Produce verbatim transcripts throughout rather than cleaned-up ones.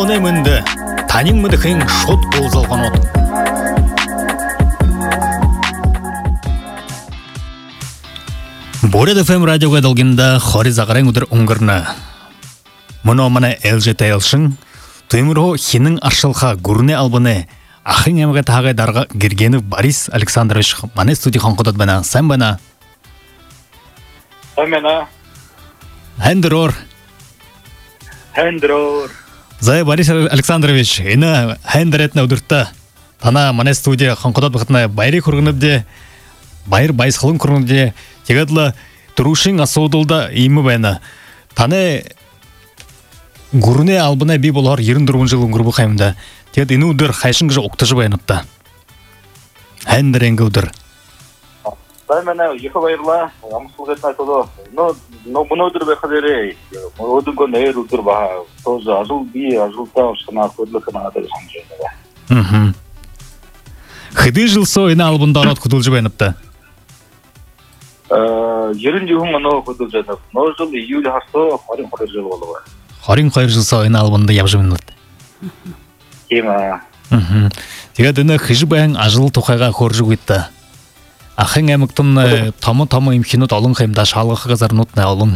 Тоне мөнді, танин мұды кең шот болзалған от. Боред эф эм радиоға далгенда хори зағарен үдір ұңғырна. Мұны омана элже тәйілшін, түймірхо хинің аршылға гүріне албыны, ахын емге тағай дарға Гергенов Борис Александрович мане студия қанқудат бана, сән бана? Сән бана. Хәндірор. Хәндірор. Зай Борис Александрович, ені хәндіретіне ұдыртта. Тана мане студия қанқудат бұқытына байри құрғынып де, байыр байсқылын құрғынып де, тегадла тұрушың асудылда имі бәйна. Таны гүріне албына бей болар ерін дұрғын жылын ғұрбы қаймында. Тегад ені ұдыр қайшын ғыжы ұқтыжы бәйніпта. Хәндіренгі ұдыр. Дай мәне екі байырла, амысылғы етін айтылы. Но бұны ұдыр бәқадері, ұдың көн әйір ұдыр баға. Тозы ажыл бей, ажылта ұшқына, көділікіна адыр сан жайны бә. Хыды жыл со ені албында арат күділжі бәйніпта? Жерін жүхін мұны көділ жайнып. Но жыл июль харсы қарин қойыр жыл болы ба. Қарин қойыр жыл со ені албында ябжы бәйніпті? Кема. Тегад ені хыжы бәйін ажыл тұқайға қоржы көйтті. Ахын әміктін тамы-тамы имкинут алын қаймда шалғықы қазарын ұтына алын.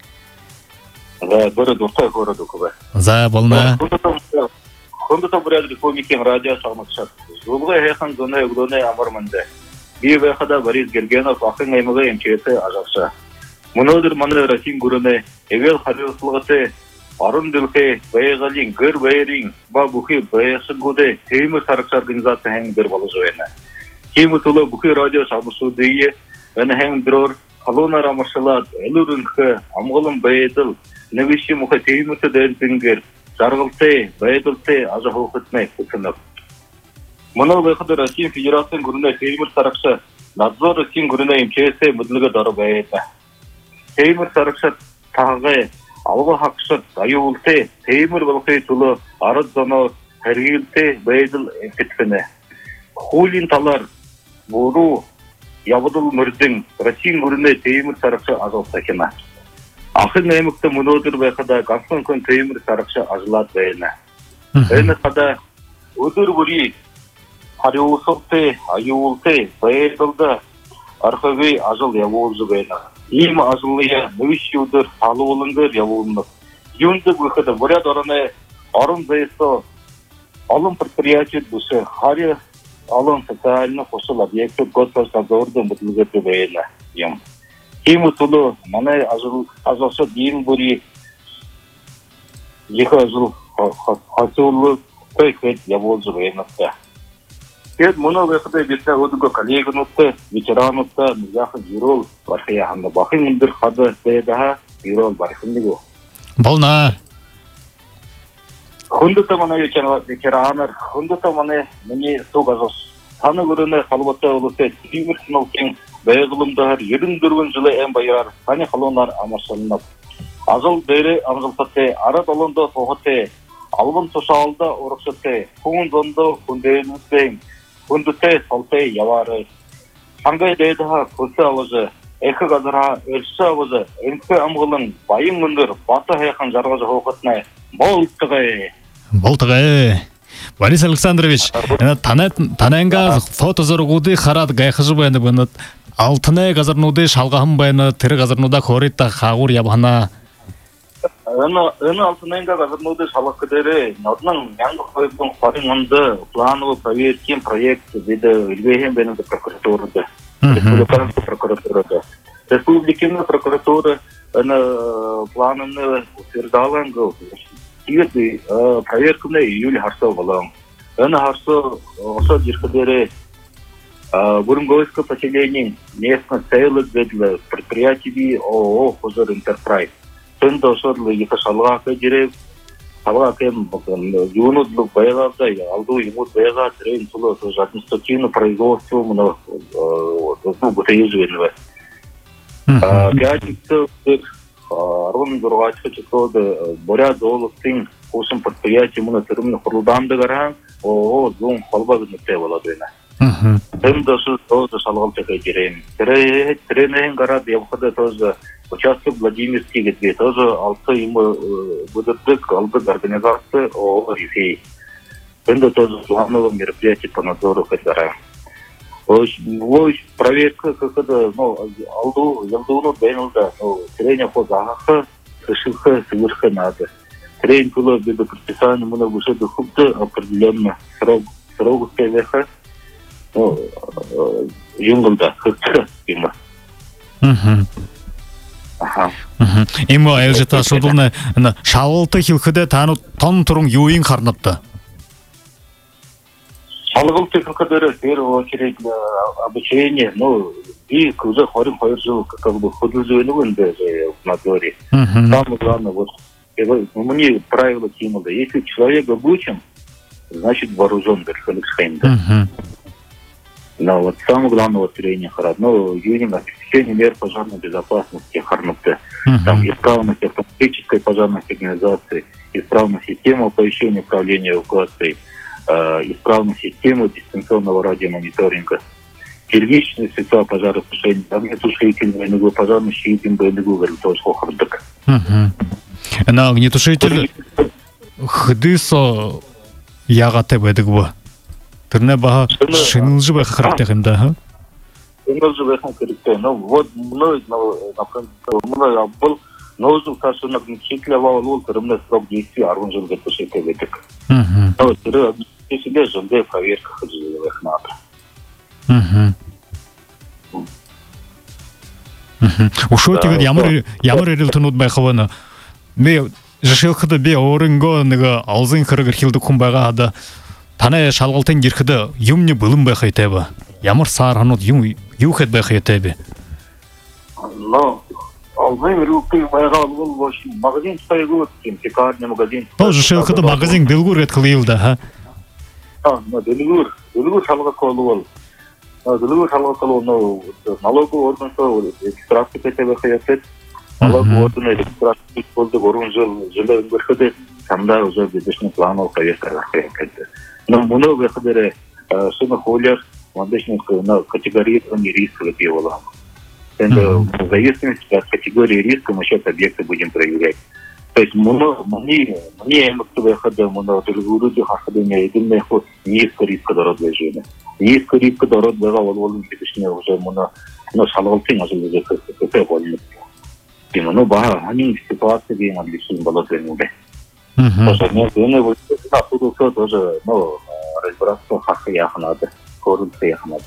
Бөрі дұрқай көреді көбі. За, болна. Құндыта бұрядыр комикен радио шағмақшат. Жылғы әйхан зоны өгдоны амырмынды. Бей бәйқада Борис Гергенов ахын әмігі емкеті ажақша. Мұнадыр маны Расим Гүріні, әвел қариосылғыты, арын дүлке, бәйғалин, гір бәйрин, ба бұхи бәйқшын көді, теймі сарықшы организация әң бір балы жойына. Кемі тұлы бұқи радио шабышу дейі, әні әң дұрор, қалуына рамыршылад, әлірінкі, амғылым бәйділ, нәвеші мұқы теймісі дән пінгер, жарғылты, бәйділті, ажы құлқытмай күтініп. Мұны бәйқыды Россия Федерациян күріне теймір сарықшы, надзор Россиян күріне емкесі мүділігі дары бәйді. Теймір сарықшы тағы, алғы хақшыт, айуылты, теймір бұлқи тұлы, арыз зоны, әргелті, бәйділ әмкеткіні. Хулин талар, Бору, Ябыдыл мүрдің, Россиян көріне теймір сарықшы ажылса кена. Ақын әмікті мұнодыр бәқыда ғасын көн теймір сарықшы ажылат бәйіні. Әйні қада өдір бұри, қариуысылты, айуылты, бәйділді, арқывей ажыл явуылжы бәйіні. Ем ажылыя, нөвіш еудір, салы олыңдыр явуылынып. Юнды бұқыды бұряд ораны, арын бәйісі, алым предприятие бұшы, қари алын социальный қосыл объекты господардың бұтылғыты бәйіні. Кемі тұлы, маны ажылшы дейін бұри, екі ажыл қасылы көйкет явуылжы бәйінікті. Кет мұны бәқыды бетті өдігі коллегін ұтты, ветеран ұтты, мұзақы жирол барқия ханды. Бақын үндір қады бәйдаға жирол барқындығы. Болна. Хүндіті мұны ветераныр, хүндіті мұны мұне соқ ажыз. Таны көріні қалбатты олысы түймір сыналкен бәйғылымдағыр ерін дүргін жылы ән байырар, таны қалуынар амыршылынып. Ажыл бәрі аңғылсатты, арат олынды соғытты, алғын тұшалды ұрықшытты, құңын зонды күндейіністен, күндіті салты явары. Қаңғай дәйдіға көсі ауызы, әкі ғазыра өлші ауызы, әнкі амғылын байын мүндір, баты әйқан жарғажы хоқытны, болтығы. Болтығы. Борис Александрович, танайынға фотозорғуды қарады ғайқыжы байыны бұны, алтыны ғазырнуды шалғағын байыны, тірі ғазырнуда қоритта қағур ябғана. Үні алтынайынға ғазырнуды шалғы кідері, нодының мәңгі қойыптың қарыңынды, плановы проверкен проект деді үлбейген бәніңді прокуратурады. Республиканды прокуратурады. Республиканды прокуратуры планын утвердалан ғыл. Тегет проверкімді июль харсы болам. Әні харсы осы жеркідері Бурунговское поселение местно целых ведлы предприятий ООО «Хузур Интерпрайз». Сөнді ұшырлы екі шалға ақы дерев, шалға ақым юнудлық байғавда, алду емут байға трейн сұлы административный производство мұны бұтайы жүйеніві. Пятница Арван Дургачка чекоды боря долықтың қосын предприятий мұны түрімні құрылданды қараң, ООО «Зум қалба күнікте болады. Hem de şu toz şalgal çekeceğim. Tren tren garad yapıda toz участок Владимирский, где тоже алты ему выдадык, алты организации ООО «Рифей». Это тоже главного мероприятия по надзору Кайдара. Проверка, как это, ну, алду, ялдуну, бейнлда, ну, тренер по захаха, сышилха, соверха надо. Тренер было без предписания, мы уже дохубты определенно срок, срок успеха, ну, юнгулда, как-то, има. Ага. Имо айлжата шодулна шалылты хилхыда тану тон турун юин харнапты. Шалылты хилхыда в первую очередь обучение, ну, и уже хорим хорим жил, как бы художественный в надзоре. Самое главное, вот, мне правило Тимуда, если человек обучен, значит вооружен Берхалексхеймда. Но вот самое главное вот тренинг, ну, юнинг, обеспечение мер пожарной безопасности, харнуты, там, исправность автоматической пожарной сигнализации, исправность системы оповещения управления эвакуацией, э, исправность системы дистанционного радиомониторинга, первичный средства пожаротушения, огнетушитель, военного пожарный щит, военного говорил, тоже хохордок. На огнетушитель хыдысо ягаты бедыгва. Тэрнэ баха шинэлжи байх хэрэгтэй юм да, ха? Шинэлжи байх хэрэгтэй. Ну вот мной, например, мной был нозу ташын огнетушителя валул, тэрнэ срок действия арван жыл гэтушитель бедык. Ну, тэр огнетушителя жындай проверка хыжы байх надо. Ушо тэгээд ямар ямар эрэлтэнүүд байх вэ? Би жишээлхэд би өөрөнгөө нэг алзын хэрэг хэрхэлдэг хүн байгаа хада таны шалгалтын гэрхэд юмны бэлэн байх хэвтэй ба. Ямар сар ханууд юм юу хэд байх хэвтэй бэ? Но алзын рүүхтэй байгаа бол вош магазин стоягууд юм пекарный магазин. То жишээлхэд магазин дэлгүүр гэдэг хэлээ л да, ха? А, но дэлгүүр, дэлгүүр шалгах бол дэлгүүр шалгах бол но налоговый орган регистрация байх хэвтэй. Налоговый орган регистрация болдог орон жил жилийн өнгөрөхөд самдаа уже бизнесний планов проверка хийх. Но много выходили сумма холер, мандочных категорирования риска делала. В зависимости от категории риска мы сейчас объекты будем проверять. То есть много, мне, мне выхода, много люди ходили, единое низкий риск дорожного низкий риск дорожного волны бизнесные уже много, но шалгалтин уже уже как волны. Тем, ну ба, они ситуации где мы лишим было тренинга. Тоже нет, они вот на суду тоже, ну, разбираться хахи яхнады, коррупция яхнады.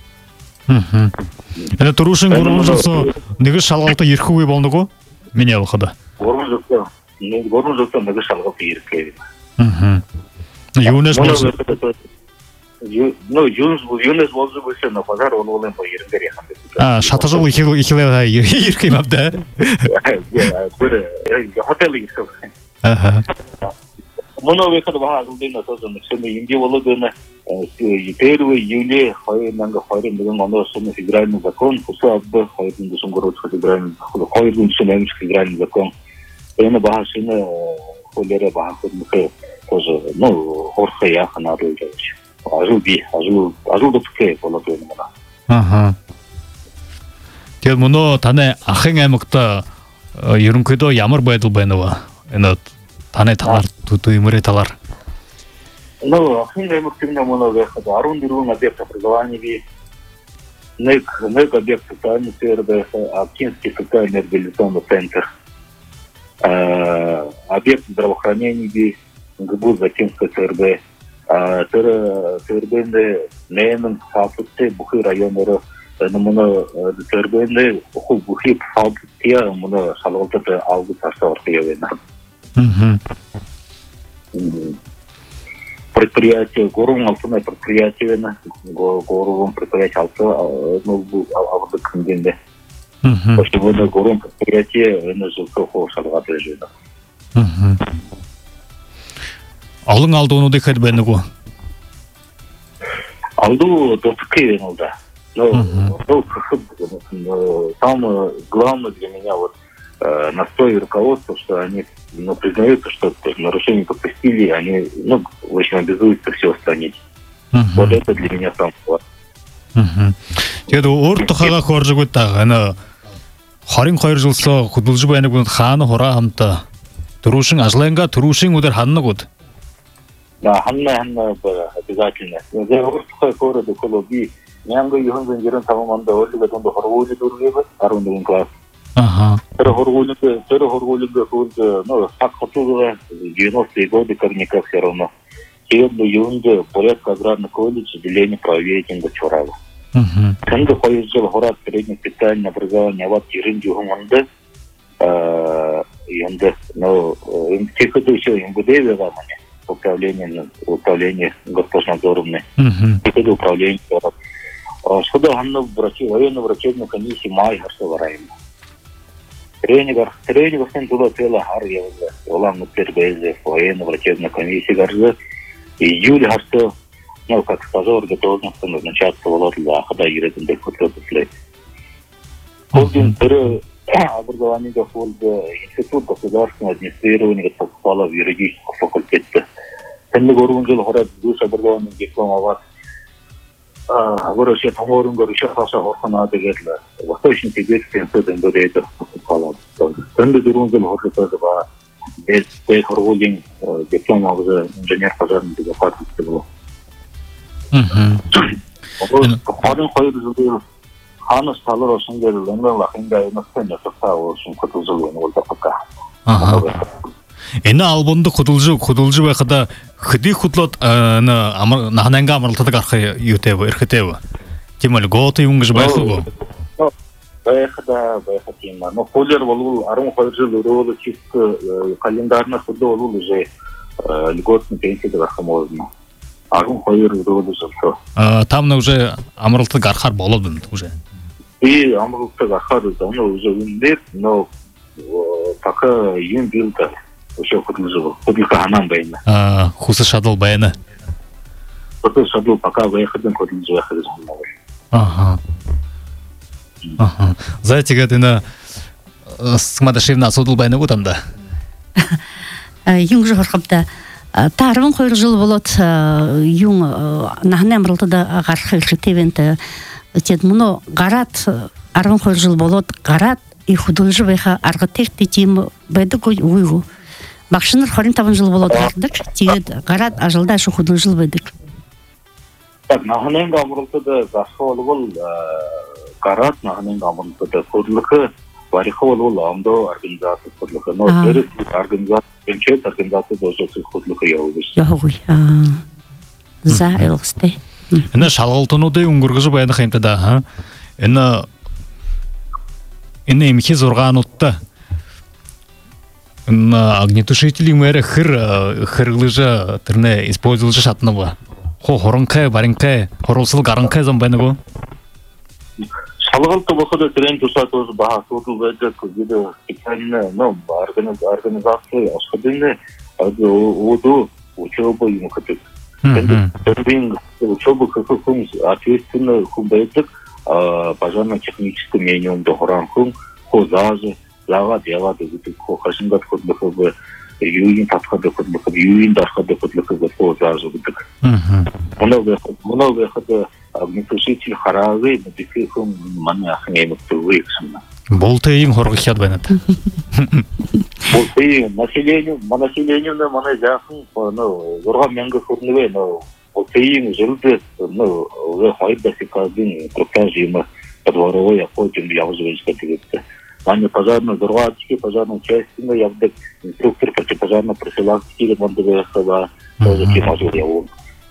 Это турушин горунжасы неге шалгалты ерхүүе болдогоо? Миний явахада. Горунжасы, не горунжасы неге шалгалты ерхүүе. Мм. Юунес болса. Ну, юунес юунес болса болса на пожар он олен по ерхүүе яхнады. А, шатажыл ихил ихилээ ерхүүе мабда. Я, я хотел ерхүүе. Ага. Много выходов было тоже, мы им делали на первый июля, хай нанга хай нанга оно сумма федеральный закон, кусок бы хай нанга сумма городской федеральный, хай нанга сумма федеральный закон. Это бахашина холера бахашина тоже, ну хорха яха надо делать. Ажу би, ажу ажу допке было то именно. Ага. Тэгээд мөнөө таны ахын аймагта ерөнхийдөө ямар байдал байна вэ? Энэ таны талаар туу юмрээ талаар. Ну, ахын аймагтын много выхода. арван дөрвөн объект образования би нэг нэг объект социальной сферы, Актинский социальный реабилитационный центр. Объект здравоохранения би ГБУ Актинская ЦРБ. ЦРБ-нде нэнэн хапутте Бухи районları мына ЦРБ-нде Бухи хапутте мына шалгалтыды алды тарса ортая вена. Предприятие, горун алтынай предприятие, горун предприятие алты, ну, алды кімденде. После вода горун предприятие, оны жылқы қол шалғаты жүйді. Алың алды оны декады бәні ғо? Алды достықы венілді. Но самое главное для меня вот настрой руководства, что они ну, признаются, что нарушения допустили, они, ну, в общем, обязуются все устранить. Uh-huh. Вот это для меня самое главное. Тэгээд өөртөө хагаах орж өгöd таа. Энэ Харин хоёр жылсоо худалж байнаг бүнд хаана хураа хамта. Турушин ажлаянга турушин удар ханна гуд. Да, ханна ханна обязательно. Я говорю, скоро до колоби. Нянга юхан зерен тамаманда олига тондо хорголи дургеба арунун класс. Ага. Тэр хорголи тэр хорголи гол ну сак хотуга девяностые годы корняка все равно. Сегодня в июне порядка аграрный колледж отделение правоведения Чурава. Когда поезжал город среднее специальное образование, вот Ирин Дюгуманды, и ну, те, кто еще им будет выводить управление, управление госпожнадзорной, те, кто управление город. Что до Ганна врачи, военной врачебной комиссии май Харсовараем. Тренер, тренер, сын туда цела Харьевна, Олам Нупербезе, военной врачебной комиссии Гарза. Июль Харсо, ну, как стажер готовности назначаться Володля, когда едет на декутатуслей. Холдин Пере образование Гафольда, Институт государственного администрирования попало в юридическом факультете. Тенли Горунжил город душ образования дипломоват. Выращивает Хаморун Горуща Хаша Хорхана Дегетла. Восточный Тибетский институт Индорейта попало. Тенли Горунжил город без технологий диплома уже инженер пожарной безопасности был. Один ходит за Хана стала Росингер, Ленга Лахинга, и на сцене составил очень кутузовый, но вот пока. Энэ албонды худалжы худалжы байхада хди худлот на нахананга амралтадаг архи ютэв эрхэтэв. Тимэл гоот юнгж байхгоо. Байхада байхатим. Но холер болул арун холжил рол чисто календарно худо болул уже льготный пенсия можно. Арун холер рол уже. А там уже амралтадаг архар болоод уже. И амралтадаг архар давно уже нет, но пока юм билда еще художил. Художка анам байна. А хуса шадал байна. Хуса шадал пока байхадан художил байхадан. Ага. Ага. Знаете, как ты на смадашивна судул байна гу тамда. Юң жохорхапта тарвын койр жыл болот юң нахнам рылтада гархы тевенте тед муно гарат арвын койр жыл болот гарат и художи байха аргатек тетим бэдэг уйгу. Бакшыныр хорин табын жыл болот гардык тед гарат ажылда шу художил бэдэг. Так, нахнам гамрылтада гашол бол Карат нахнен гамрылтада худлыкы варихол бол амдо организация худлыкы. Но дөрес организация пенчет организация тоже худлыкы явуулж. Явуй. За элсте. Энэ шалгалтнуудын өнгөргөж байна хэмтэ ха. Энэ энэ имхи зургаануудтай энэ огнетушителийн мэр хэр хэрэглэж тэрнээ использовж шатнава. Хо хоронхай баринхай хоролсол гаранхай зам байна гоо. Шалгалт болоход тренд тусаад бол баа судал байдаг гэдэг специально но организация осходны ОДО учёба юм гэдэг. Тэнд учёба хөхөн ответственно хүн байдаг пожарно-технический минимум дохран хүн хозазы лава дела гэдэг хошингат хөдлөхөг юуин татхад хөдлөхөг юуин дархад хөдлөхөг хозазы гэдэг. Много много хад огнетушитель харавы мэдэх хүн манай ахын эмэгтэй гэсэн. Болтын хоргохяд байна. Болтын население, население на манай жахан ну зургаан мянган хүрнэвэ ну болтын жилдээ ну уже хайда сикадын процесс юм подворовой охотим явж байж гэдэг. Манай пожарный зургаачки пожарной частью явдаг инструктор противопожарной профилактики мандагасава тоже кемажу явуу.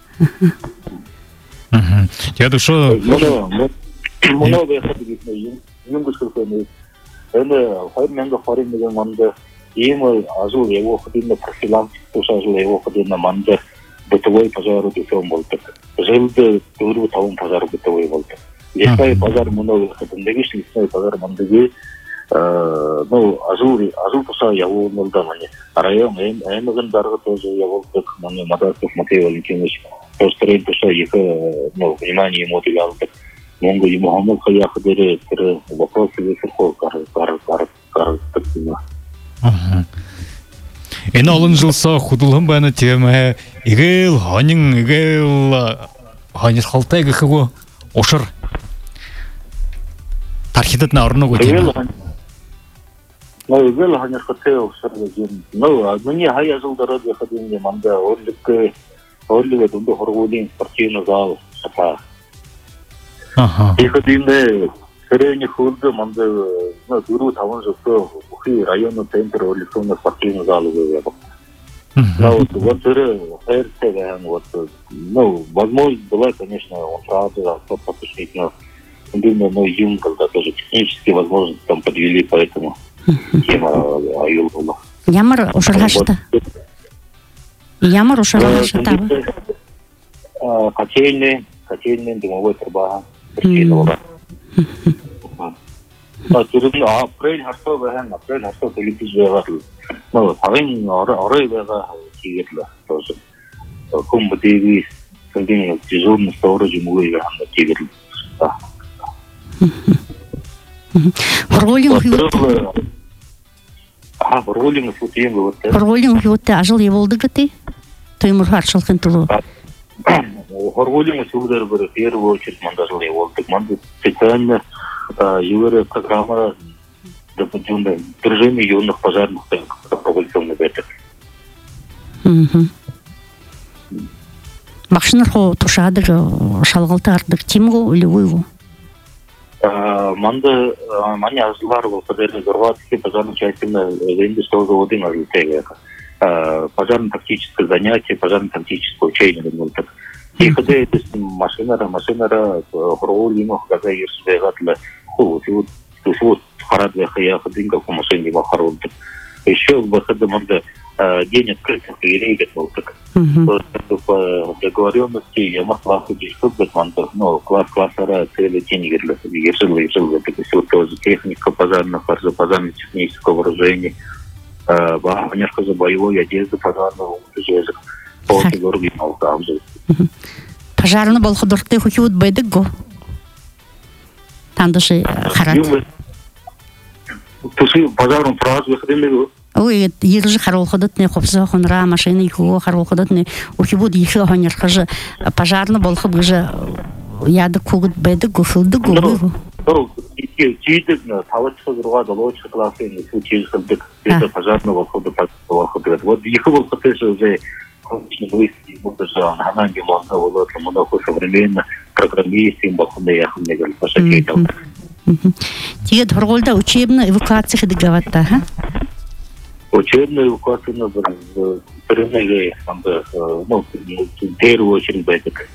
Мгм. Я думаю, много много ходит на юм. Юм гүсгэлтэй. Энэ хоёр мянга хорин нэгэн манд ийм азуу явуу ходын профилактик тусаажл явуу ходын манд бытовой пожар дэсэн болдог. Жилдээ дөрөв таван пожар бытовой болдог. Лесной пожар много ходын нэгш лесной пожар мандгийн ну азуу азуу тусаа явуу болдог мань. Район аймагын дарга тоже явуулдаг. Манай Мадарков Матей Валентинович Пострей душа их, ну, внимание ему уделялось. Монго ему хамал хаях дere тэр вопросы высоко гар гар гар гар такина. Ага. Энэ олон жилсоо худалхан байна тийм ээ. Игээл хонин игээл хонирхолтой гэхгөө ушир тархитад на орно гоо тийм. Ну, играл они хотел сразу. Ну, мне хая жылдары выходили манда орлик орлик думаю хорвудин спортивный зал сапа. Ага. И ходили средний худо манда ну дуру таван жопо ухи районный центр орликный спортивный зал был. Ну, вот это РТВ, вот, ну, возможно, была, конечно, он сразу подпишет, но думаю, ну, юм, когда тоже технические возможности там подвели, поэтому тема аюл была. Ямар ушаргашта. Ямар ушаргашта табы. Котельный, котельный, дымовой труба, причина. Ну, тюрьма, апрель, харто, вен, апрель, харто, телевизор, ну, авен, орой, вега, тигерла, тоже. Кумба тиги, когда дежурный сторож, ему и вен, тигерла. Да. Роллинг юты. А, роллинг футин вот. Роллинг юты, ажил еволды гаты? Тоймур харшалкын тулу. Роллинг сюда в первую очередь мандажил еволды. Манды специально ювера программа допустим движение юных пожарных проволюционный ветер. Машинар хо тушадык шалгалты ардык тимгу или уйгу? Манда маня азлар был подали горватский пожарной частина венди что за один азлтега. Пожарно-тактическое занятие, пожарно-тактическое учение, думаю так. И когда это машина, машина, роллинг, когда ее связали, вот, вот, вот, харадве хая ходин, как в машине его харод. Еще в выходе манда день открытых дверей, вот так. По договоренности я могла ходить, чтобы манда, ну, класс классера, цели деньги для себя, решила, решила, это все тоже техника пожарных, пожарно-технического вооружения. Немножко за боевой одежды пожарного уже полный оригинал там же. Пожарный был ходорты хучут бедик го. Там даже харат. Тусы пожарным фраз выходили. Ой, ежи харол ходот не хопса хонра машины его харол ходот не ухибуд еще хонер хаже пожарный был хоб уже яды кугут бедик го филды го. Чидно, тавачка другая, лучше классы, не случилось, это пожарного хода, хода. Вот их был потом уже конечный выйти, будто же она не могла, вот много современно программисты, бахуны, я не говорю, пошакетил. Тиет ролда учебная эвакуация ходиговата, ха? Учебная эвакуация на перенеге, ну, в первую очередь бедик.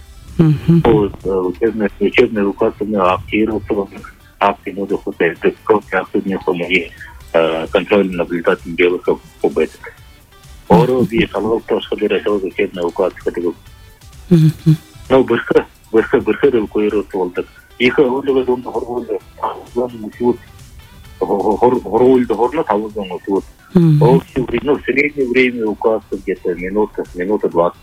Учебная эвакуация на активироваться, акции надо хватать, как активные помоги контрольно-наблюдательных белых победок. Оро би салал тоже ходили сразу учебная эвакуация ходила. Ну, быстро, быстро, быстро эвакуироваться вот так. Их отливы дом хорволда, дом мусют, хорволда хорна тавузом мусют. Общее время, в среднее время эвакуации где-то минута, минута двадцать.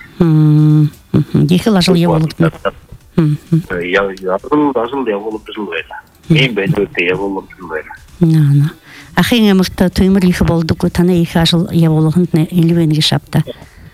Их ложил я волок. Я ложил я волок жилвена. Мен бендерте я волок жилвена. На-на. Ахинга мыхта тоймыр их болдук, таны их ажил я волокын илвенге шапта.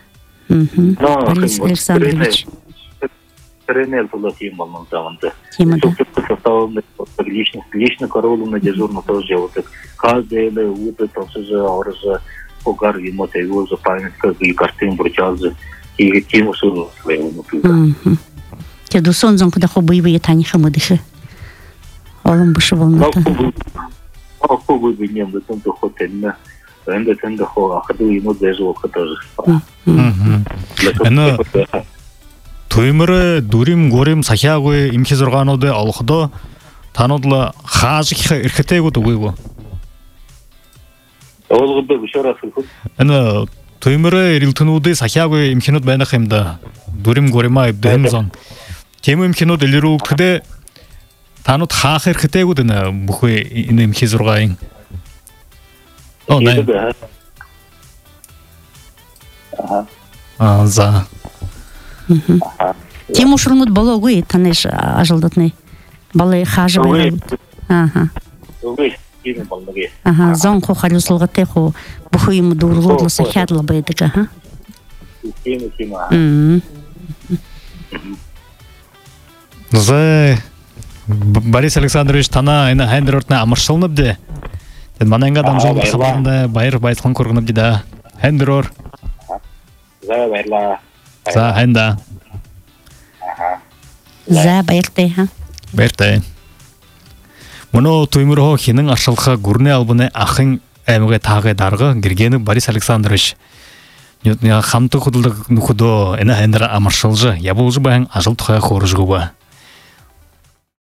Борис Александрович. Тренер туда тема монтанта. Тема, да. Составленный лично, лично королу на дежурно тоже вот так. Каждый это вот это же оружие погар ему то его за память как и картин бручазы и тему что своего ну. Те до сонзон куда хобы и тани хамадыхы. Олым бышы болмата. А хобы бы не было там хотенно. Энде тенде хо аходу ему даже вот тоже. Эна Тоймыры дүрим горим сахиагой имхи зургануды алхудо танудла хаажихи ирхетегуд угуйгу. Олгуды еще раз хэлхуд. Эна тоймыры ирилтынуды сахиагой имхинуд байнахимда дүрим горима ибдэмзон. Тему имхинуд илируг түде тануд хаах ирхетегуд эна бухуй ина имхи зургаин. О, най. Ага. А, за. Тем ушрунут балогуй, таныш ажылдатный. Балы хажы байлы. Ага. Ага, зон хо харюслыгы техо бухуймы дургудлысы хядлы байдык, ага. За Борис Александрович тана ина хендерортна амыршылнып де. Тен мананга Ага, дамжол байырла. хабарында байыр байсылын көргініп дейді. Хэн бірор. За байла. За, хэн да. Ага. За байыртай, ха. Бертай. Мұны туймырхо хинің аршылға гүрне албыны ақын әміге тағы дарғы Гергені Борис Александрович. Нютня хамты худылдық нухудо эна хендера амаршылжы, ябылжы бәң ажыл тұхая қорыжғы ба.